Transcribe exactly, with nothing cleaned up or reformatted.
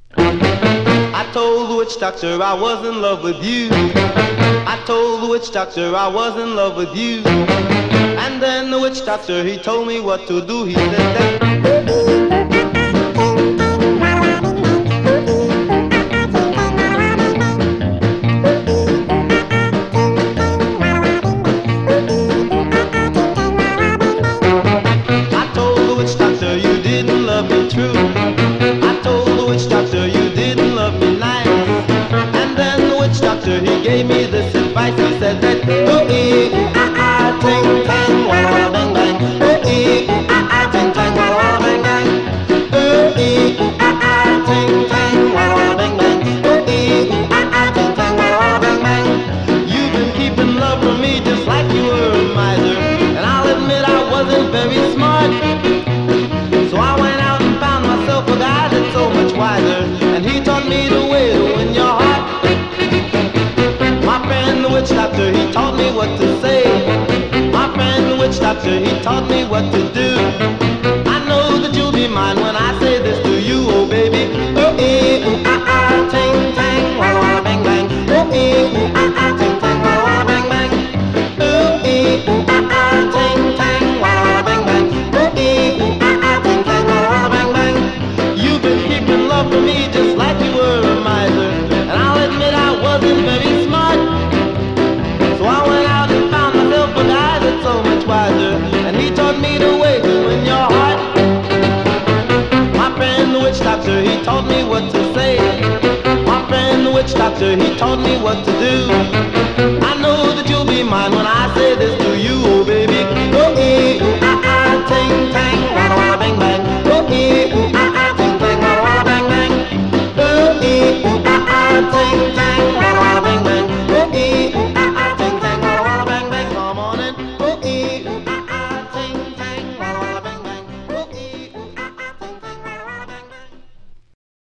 I told the witch doctor I was in love with you. I told the witch doctor I was in love with you. And then the witch doctor, he told me what to do. He said that I told the witch doctor you didn't love me true. I told the witch doctor you didn't love me nice. And then the witch doctor, he gave me this advice. He said that ooh ee ah ah ting tang walla walla bang bang. Ooh ee ah ah ting tang walla walla bang bang. Ooh ee ah ah ting tang walla walla bang bang. Ooh ee ah ah ting tang walla walla bang bang. You've been keeping love from me just like you were a miser. And I'll admit I wasn't very smart. So I went out and found myself a guy that's so much wiser. And he taught me the way to win your heart. My friend the witch doctor, he taught me what to say. My friend the witch doctor, he taught me what to do. I know that you'll be mine when I say this to you, oh baby. Oh ee, ooh ah ah, ting tang, walla walla bang bang. Oh ee, ooh ah ah, ting tang, walla walla bang bang. Oh ee, ooh ah ah, ting tang, walla walla bang bang. Oh ee, ooh ah ah, ting tang, walla walla bang bang. You've been keeping love for me just like you were a miser. And I'll admit I wasn't very smart. So I went out and found myself a guy that's so much wiser. And he taught me the way to win your heart. My friend the witch doctor, he taught me what to say. My friend the witch doctor, he taught me what to do.